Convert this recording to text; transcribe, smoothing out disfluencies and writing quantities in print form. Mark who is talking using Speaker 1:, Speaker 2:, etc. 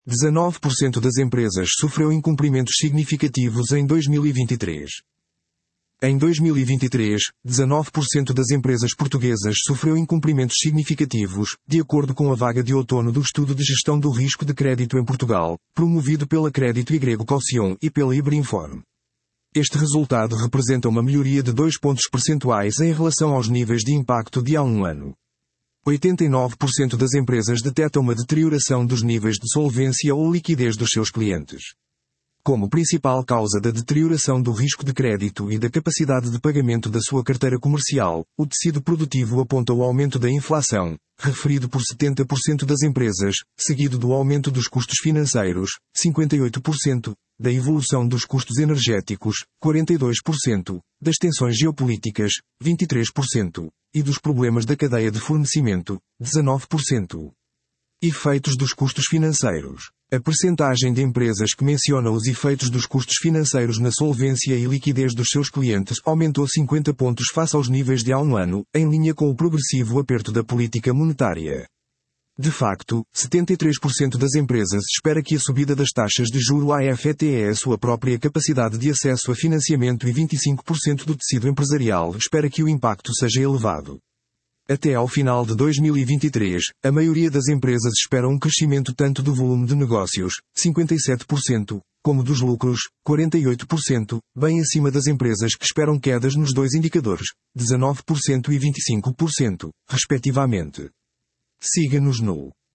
Speaker 1: 19% das empresas sofreu incumprimentos significativos em 2023. Em 2023, 19% das empresas portuguesas sofreu incumprimentos significativos, de acordo com a vaga de outono do Estudo de Gestão do Risco de Crédito em Portugal, promovido pela Crédito Y Caution e pela Ibrinform. Este resultado representa uma melhoria de 2 pontos percentuais em relação aos níveis de impacto de há um ano. 89% das empresas detectam uma deterioração dos níveis de solvência ou liquidez dos seus clientes. Como principal causa da deterioração do risco de crédito e da capacidade de pagamento da sua carteira comercial, o tecido produtivo aponta o aumento da inflação, referido por 70% das empresas, seguido do aumento dos custos financeiros, 58%, da evolução dos custos energéticos, 42%, das tensões geopolíticas, 23%, e dos problemas da cadeia de fornecimento, 19%. Efeitos dos custos financeiros. A percentagem de empresas que menciona os efeitos dos custos financeiros na solvência e liquidez dos seus clientes aumentou 50 pontos face aos níveis de há um ano, em linha com o progressivo aperto da política monetária. De facto, 73% das empresas espera que a subida das taxas de juro afete a sua própria capacidade de acesso a financiamento e 25% do tecido empresarial espera que o impacto seja elevado. Até ao final de 2023, a maioria das empresas espera um crescimento tanto do volume de negócios, 57%, como dos lucros, 48%, bem acima das empresas que esperam quedas nos dois indicadores, 19% e 25%, respectivamente. Siga-nos no